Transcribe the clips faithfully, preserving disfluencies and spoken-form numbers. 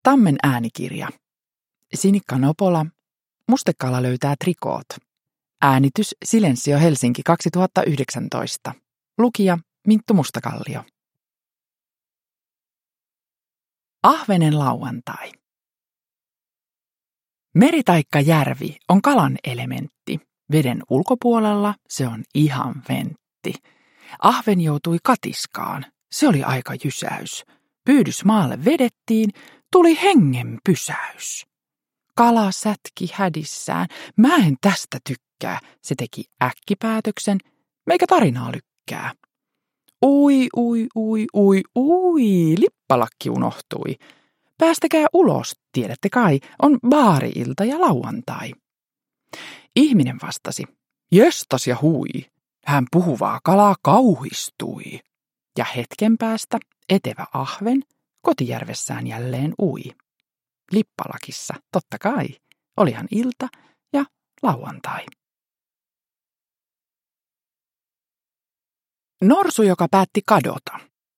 Tammen äänikirja. Sinikka Nopola. Mustekala löytää trikoot. Äänitys Silensio Helsinki kaksituhattayhdeksäntoista. Lukija Minttu Mustakallio. Ahvenen lauantai. Meri taikka järvi on kalan elementti. Veden ulkopuolella se on ihan ventti. Ahven joutui katiskaan. Se oli aika jysäys. Pyydys maalle vedettiin, tuli hengen pysäys. Kala sätki hädissään. Mä en tästä tykkää. Se teki äkkipäätöksen, meikä tarinaa lykkää. Ui, ui, ui, ui, ui, lippalakki unohtui. Päästäkää ulos, tiedätte kai, on baari-ilta ja lauantai. Ihminen vastasi, jöstas ja hui. Hän puhuvaa kalaa kauhistui. Ja hetken päästä etevä ahven kotijärvessään jälleen ui. Lippalakissa, totta kai, olihan ilta ja lauantai. Norsu, joka päätti kadota.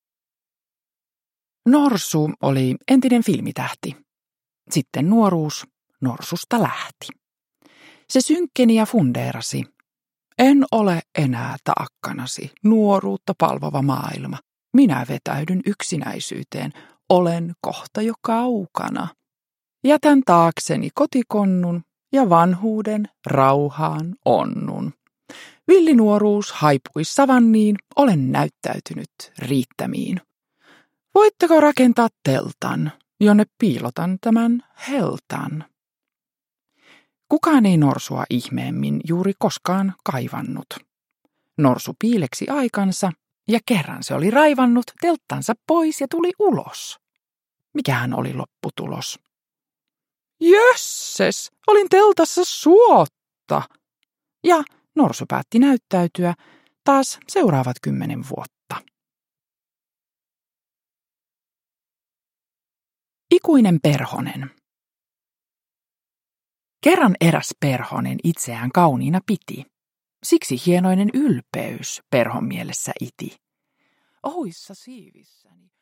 Norsu oli entinen filmitähti. Sitten nuoruus Norsusta lähti. Se synkkeni ja fundeerasi. En ole enää taakkanasi, nuoruutta palvova maailma. Minä vetäydyn yksinäisyyteen, olen kohta jo kaukana. Jätän taakseni kotikonnun ja vanhuuden rauhaan onnun. Villinuoruus haipui savanniin, olen näyttäytynyt riittämiin. Voitteko rakentaa teltan, jonne piilotan tämän heltan? Kukaan ei norsua ihmeemmin juuri koskaan kaivannut. Norsu piileksi aikansa ja kerran se oli raivannut telttansa pois ja tuli ulos. Mikähän oli lopputulos? Jösses, olin teltassa suotta! Ja norsu päätti näyttäytyä taas seuraavat kymmenen vuotta. Ikuinen perhonen. Kerran eräs perhonen itseään kauniina piti. Siksi hienoinen ylpeys perhon mielessä iti. Ohuissa siivissäni